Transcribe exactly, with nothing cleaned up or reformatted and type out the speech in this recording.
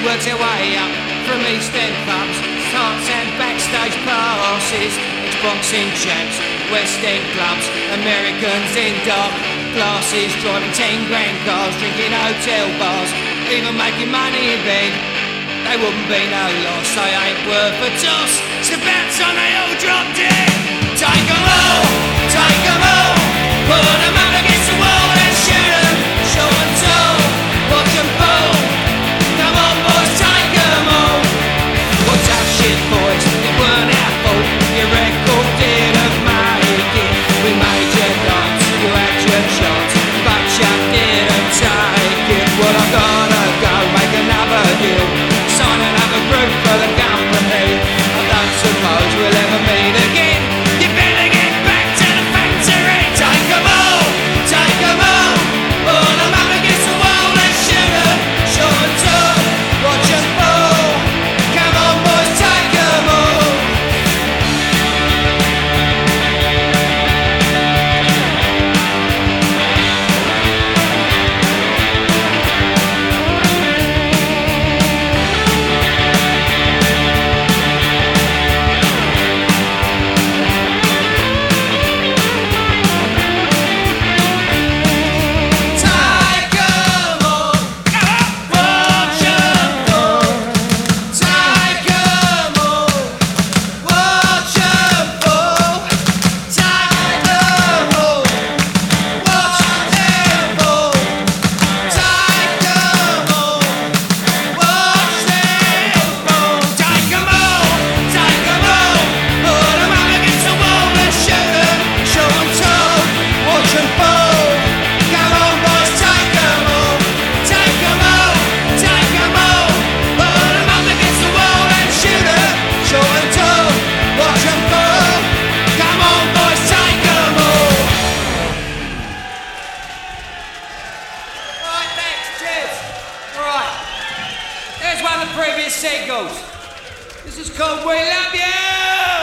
worked their way up from East End pubs, tarts and backstage passes, ex-boxing champs, West End clubs, Americans in dark glasses, driving ten grand cars, drinking hotel bars, even making money in bed. They wouldn't be no loss, they ain't worth a toss. It's about time they all dropped dead. Take 'em all, take 'em all, put 'em up against the wall and shoot 'em, show 'em tall, watch 'em fall. Come on boys, take 'em all. What's that shit boys, it weren't our fault, your record didn't make it. We made your dance, you had your chance, but you didn't take it. Well I'm gonna go make another deal, sign another group for the company. I don't suppose we'll ever meet again. You better get back to the factory. Take 'em all, take 'em all, put 'em up against the wall and shoot 'em, show 'em tall, watch 'em fall. Come on boys, take 'em all. Previous singles. This is called We Love You!